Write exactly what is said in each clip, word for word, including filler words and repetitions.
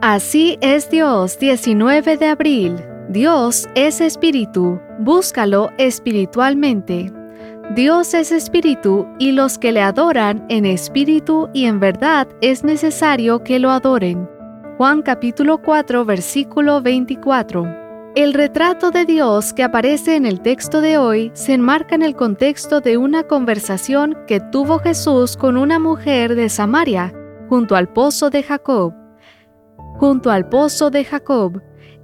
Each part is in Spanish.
Así es Dios, diecinueve de abril. Dios es espíritu, búscalo espiritualmente. Dios es espíritu y los que le adoran en espíritu y en verdad es necesario que lo adoren. Juan capítulo cuatro, versículo veinticuatro. El retrato de Dios que aparece en el texto de hoy se enmarca en el contexto de una conversación que tuvo Jesús con una mujer de Samaria, junto al pozo de Jacob. Junto al pozo de Jacob.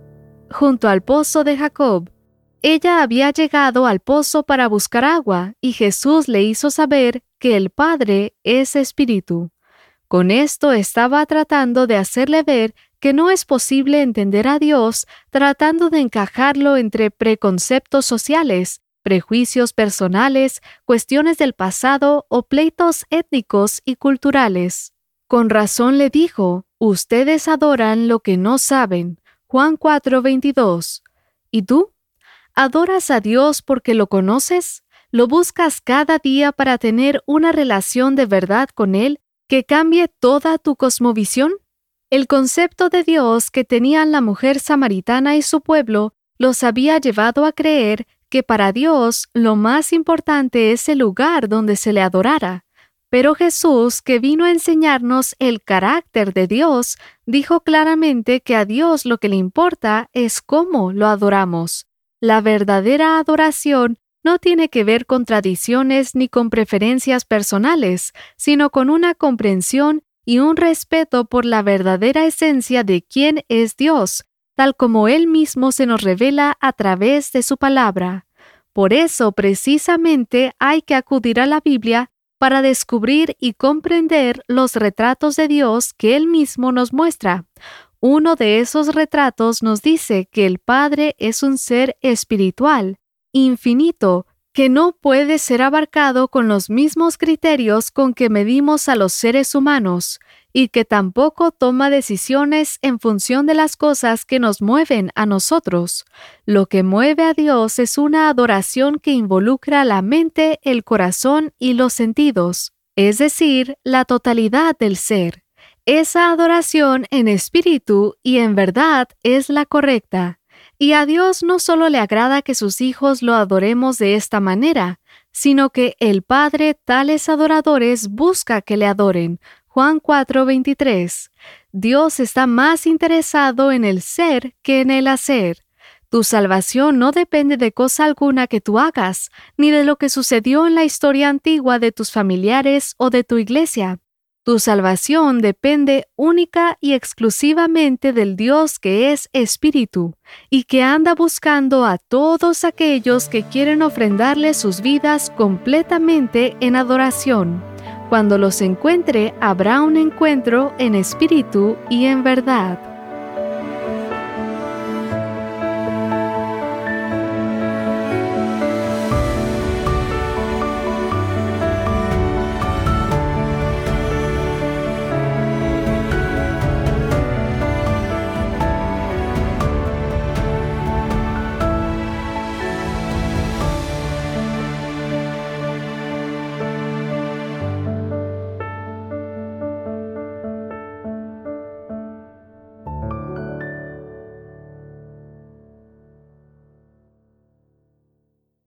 Junto al pozo de Jacob. Ella había llegado al pozo para buscar agua, y Jesús le hizo saber que el Padre es espíritu. Con esto estaba tratando de hacerle ver que no es posible entender a Dios tratando de encajarlo entre preconceptos sociales, prejuicios personales, cuestiones del pasado o pleitos étnicos y culturales. Con razón le dijo, ustedes adoran lo que no saben. Juan cuatro, veintidós. ¿Y tú? ¿Adoras a Dios porque lo conoces? ¿Lo buscas cada día para tener una relación de verdad con Él que cambie toda tu cosmovisión? El concepto de Dios que tenían la mujer samaritana y su pueblo los había llevado a creer que para Dios lo más importante es el lugar donde se le adorara. Pero Jesús, que vino a enseñarnos el carácter de Dios, dijo claramente que a Dios lo que le importa es cómo lo adoramos. La verdadera adoración no tiene que ver con tradiciones ni con preferencias personales, sino con una comprensión y un respeto por la verdadera esencia de quién es Dios, tal como Él mismo se nos revela a través de su palabra. Por eso, precisamente, hay que acudir a la Biblia para descubrir y comprender los retratos de Dios que Él mismo nos muestra. Uno de esos retratos nos dice que el Padre es un ser espiritual, infinito, que no puede ser abarcado con los mismos criterios con que medimos a los seres humanos, y que tampoco toma decisiones en función de las cosas que nos mueven a nosotros. Lo que mueve a Dios es una adoración que involucra la mente, el corazón y los sentidos, es decir, la totalidad del ser. Esa adoración en espíritu y en verdad es la correcta. Y a Dios no solo le agrada que sus hijos lo adoremos de esta manera, sino que el Padre tales adoradores busca que le adoren. Juan cuatro, veintitrés. Dios está más interesado en el ser que en el hacer. Tu salvación no depende de cosa alguna que tú hagas, ni de lo que sucedió en la historia antigua de tus familiares o de tu iglesia. Tu salvación depende única y exclusivamente del Dios que es Espíritu y que anda buscando a todos aquellos que quieren ofrendarle sus vidas completamente en adoración. Cuando los encuentre, habrá un encuentro en espíritu y en verdad.